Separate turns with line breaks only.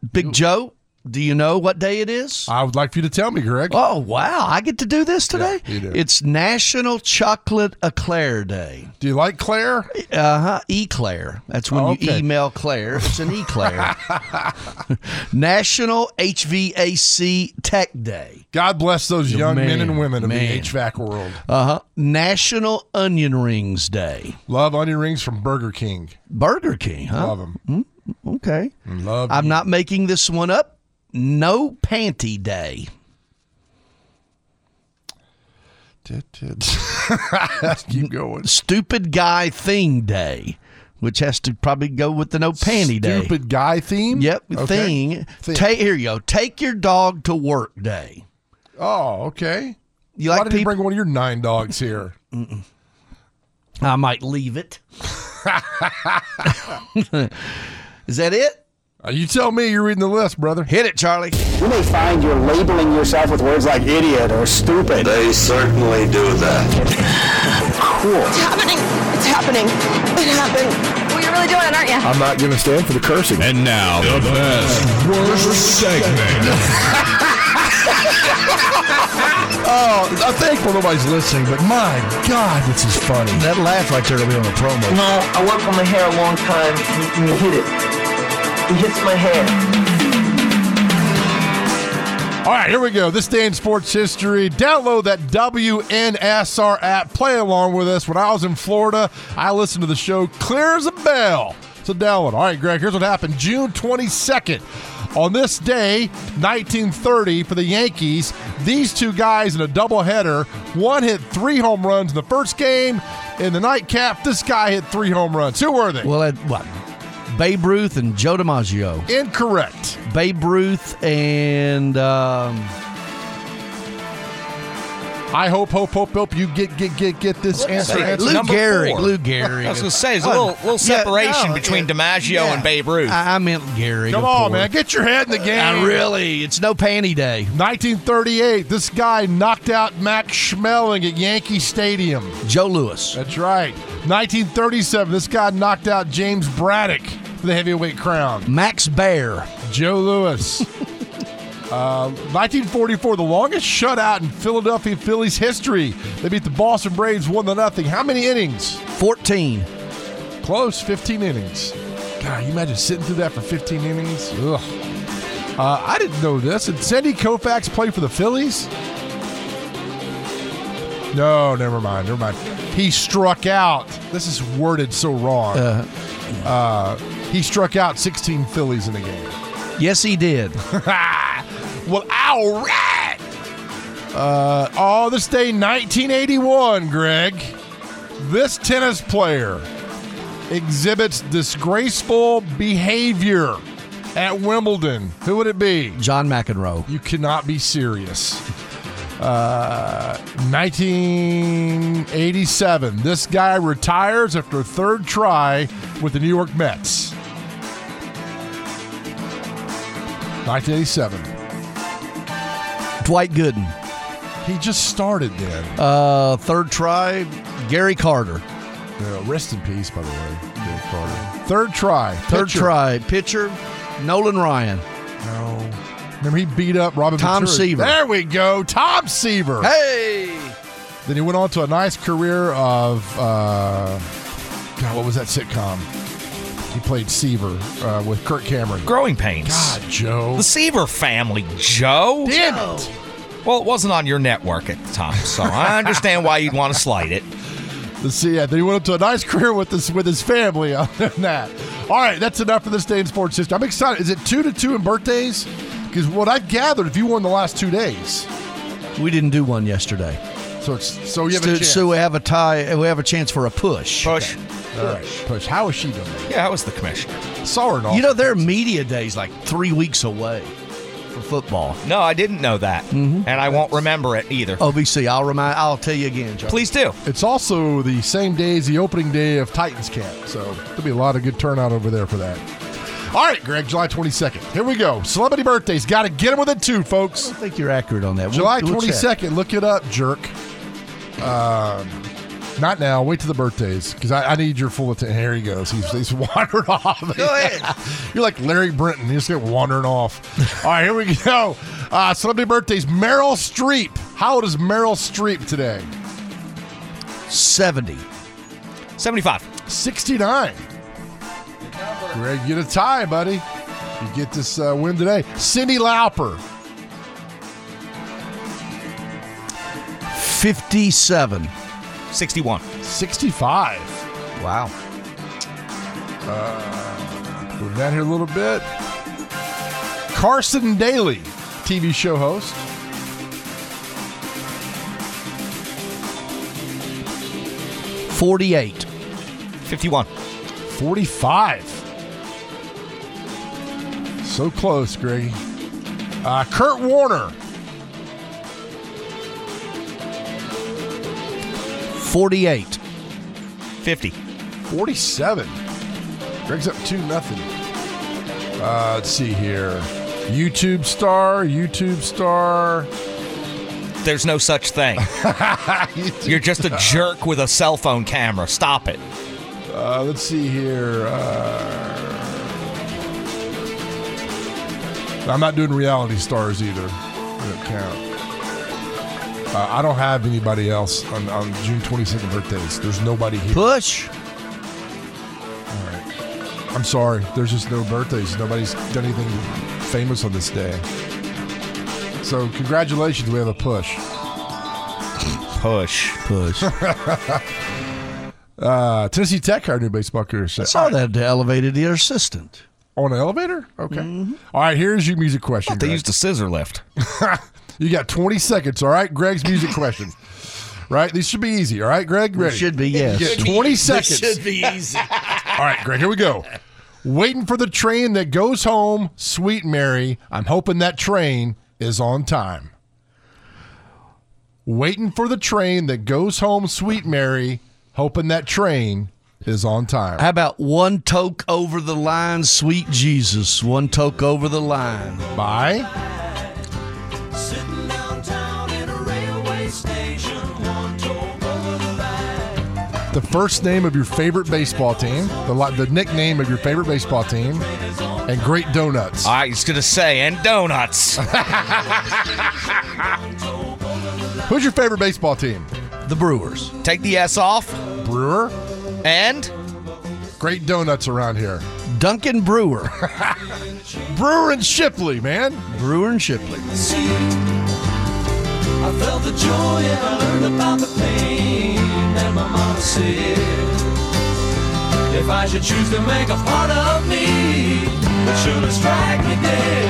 Big Joe, do you know what day it is?
I would like for you to tell me, Greg.
Oh, wow. I get to do this today?
Yeah, you do.
It's National Chocolate Eclair Day.
Do you like Claire?
Eclair. That's when you email Claire. It's an eclair. National HVAC Tech Day.
God bless those young men and women of the HVAC world.
National Onion Rings Day.
Love onion rings from Burger King.
Burger King, huh?
Love them.
Okay.
I'm
not making this one up. No Panty Day.
Keep going.
Stupid Guy Thing Day, which has to probably go with the No Panty Day.
Stupid guy theme?
Yep,
okay.
thing. Here you go. Take your dog to work day.
Oh, okay.
Why
did you bring one of your 9 dogs here?
I might leave it. Is that it?
You tell me. You're reading the list, brother.
Hit it, Charlie.
You may find you're labeling yourself with words like idiot or stupid.
They certainly do that.
Cool.
It's happening. It's happening. It happened. Well, you're really doing it, aren't you?
I'm not going to stand for the cursing.
And now, the best, worst segment.
I'm thankful nobody's listening, but my God, this is funny.
That laugh right there will be on the promo.
No, I work on my hair a long time. You hit it. He hits my hair.
All right, here we go. This day in sports history. Download that WNSR app. Play along with us. When I was in Florida, I listened to the show clear as a bell. So download. All right, Greg, here's what happened. June 22nd. On this day, 1930, for the Yankees, these two guys in a doubleheader, one hit 3 home runs in the first game. In the nightcap, this guy hit 3 home runs. Who were they?
Well, what? Babe Ruth and Joe DiMaggio.
Incorrect.
Babe Ruth and
I hope you get this answer.
Lou Gehrig. Lou Gehrig.
I was going to say, there's a little separation between DiMaggio and Babe Ruth.
I meant Gehrig.
Come on, man. Get your head in the game.
It's no panty day.
1938, this guy knocked out Max Schmeling at Yankee Stadium.
Joe Louis.
That's right. 1937, this guy knocked out James Braddock for the heavyweight crown.
Max Baer.
Joe Louis. 1944, the longest shutout in Philadelphia Phillies history. They beat the Boston Braves 1-0. How many innings?
14.
Close, 15 innings. God, you imagine sitting through that for 15 innings? Ugh. I didn't know this. Did Sandy Koufax play for the Phillies? No, never mind. He struck out. This is worded so wrong. He struck out 16 Phillies in a game.
Yes, he did.
Well, all right. This day, 1981, Greg. This tennis player exhibits disgraceful behavior at Wimbledon. Who would it be?
John McEnroe.
You cannot be serious. 1987. This guy retires after a 3rd try with the New York Mets. 1987.
Dwight Gooden.
He just started then.
3rd try, Gary Carter.
Rest in peace, by the way, Gary Carter. 3rd try.
Pitcher, Nolan Ryan.
No. Remember he beat up Robin
Tom
Ventura.
Seaver.
There we go. Tom Seaver.
Hey!
Then he went on to a nice career of, what was that sitcom? He played Seaver with Kirk Cameron.
Growing Pains.
God, Joe.
The Seaver family, Joe.
Damn it.
Well, it wasn't on your network at the time, so I understand why you'd want to slight it.
Let's see. Then he went up to a nice career with his family. Other than that. All right, that's enough for this day in sports history. I'm excited. Is it 2-2 in birthdays? Because what I've gathered, if you won the last 2 days.
We didn't do one yesterday.
So you have a chance.
So we have a tie. We have a chance for a push.
Push.
All right, push. How is she doing?
Yeah, I was the commissioner.
Saw her in
there are media days like 3 weeks away for football.
No, I didn't know that, and I won't remember it either.
OVC, I'll tell you again, John.
Please do.
It's also the same day as the opening day of Titans camp, so there'll be a lot of good turnout over there for that. All right, Greg, July 22nd. Here we go. Celebrity birthdays. Got to get them within 2, folks.
I think you're accurate on that.
July 22nd. Look it up, jerk. Not now. Wait till the birthdays, because I need your full attention. Here he goes. He's wandered off.
Go ahead.
You're like Larry Brenton. You just get wandering off. All right, here we go. Celebrity birthdays. Meryl Streep. How old is Meryl Streep today?
70.
75.
69. Greg, get a tie, buddy. You get this win today. Cyndi Lauper.
57.
61.
65.
Wow.
Moving down here a little bit. Carson Daly, TV show host.
48.
51.
45. So close, Greg. Kurt Warner.
48.
50.
47. Greg's up 2-0. Let's see here. YouTube star.
There's no such thing. You're just a jerk with a cell phone camera. Stop it.
Let's see here. I'm not doing reality stars either. They don't count. I don't have anybody else on June 22nd birthdays. There's nobody here.
Push.
All right. I'm sorry. There's just no birthdays. Nobody's done anything famous on this day. So congratulations. We have a push.
Push.
Tennessee Tech, our new baseball career.
I saw that they elevated the assistant.
On an elevator? Okay. All right, here's your music question.
They
Greg.
used a scissor lift.
You got 20 seconds, all right? Greg's music question. Right? These should be easy, all right, Greg? Ready?
Should be, yes.
You get 20 seconds.
Should be easy.
All right, Greg, here we go. Waiting for the train that goes home, Sweet Mary. I'm hoping that train is on time. Waiting for the train that goes home, Sweet Mary. Hoping that train is on time.
How about One Toke Over the Line, Sweet Jesus? One Toke Over the Line.
Bye.
Sitting downtown in a railway station, one toke over the line.
The first name of your favorite baseball team, the nickname of your favorite baseball team, and great donuts.
I was going to say, and donuts.
Who's your favorite baseball team?
The Brewers.
Take the S off.
Brewer.
And
Great donuts around here.
Duncan Brewer.
Brewer and Shipley, man.
Brewer and Shipley.
See, I felt the joy and I learned about the pain. And my mama said, if I should choose to make a part of me, it surely strike me dead.